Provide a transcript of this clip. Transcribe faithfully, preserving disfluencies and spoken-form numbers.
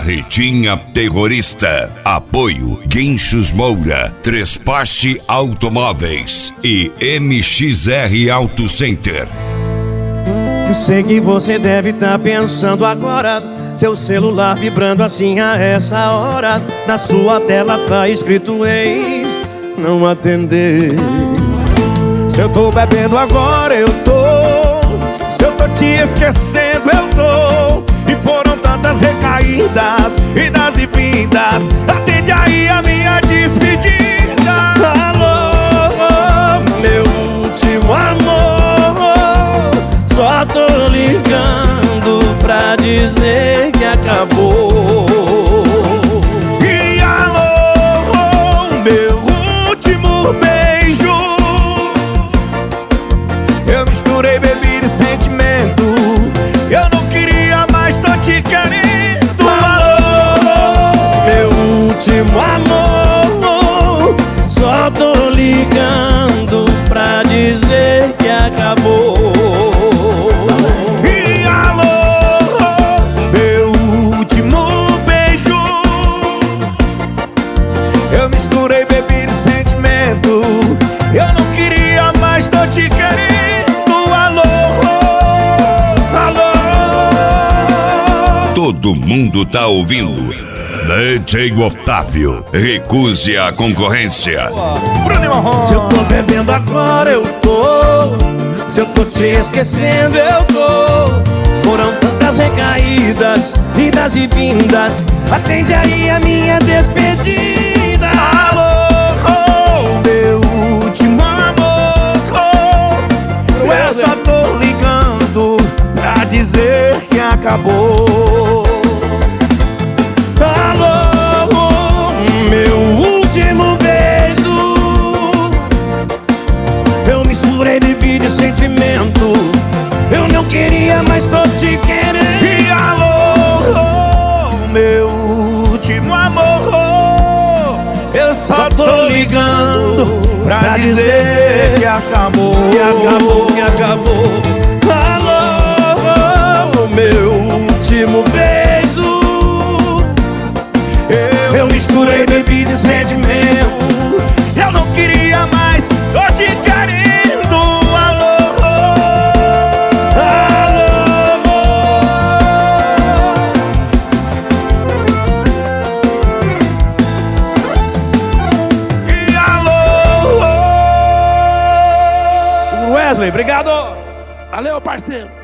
Carretinha Terrorista. Apoio Guinchos Moura, Trespache Automóveis e M X R Auto Center. Eu sei que você deve estar pensando agora, seu celular vibrando assim a essa hora. Na sua tela tá escrito ex, não atender. Se eu tô bebendo agora eu tô, se eu tô te esquecendo eu tô. E foram tantas recaídas, idas e vindas. Atende aí a minha despedida. Alô, meu último amor, só tô ligando pra dizer que acabou. E alô, meu último beijo, eu misturei bebida e sentimento. Eu não queria mais, tô te querendo. Alô, meu último amor, só tô ligando pra dizer que acabou. E alô, meu último beijo, eu misturei bebida e sentimento. Eu não queria mais, tô te querendo. Alô, alô. Todo mundo tá ouvindo. D J Otávio, recuse a concorrência. Se eu tô bebendo agora eu tô, se eu tô te esquecendo eu tô. Foram tantas recaídas, idas e vindas. Atende aí a minha despedida. Alô, meu último amor, eu só tô ligando pra dizer que acabou. Alô, meu último beijo, eu misturei bebida e sentimento. Eu não queria, mas tô te querendo. E alô, meu último amor, eu só tô ligando pra dizer que acabou. Que acabou, que acabou. Alô, meu último beijo, eu misturei bebida e sentimento. Eu não queria mais, tô te querendo. Alô, alô. E alô. Wesley, obrigado. Valeu, parceiro.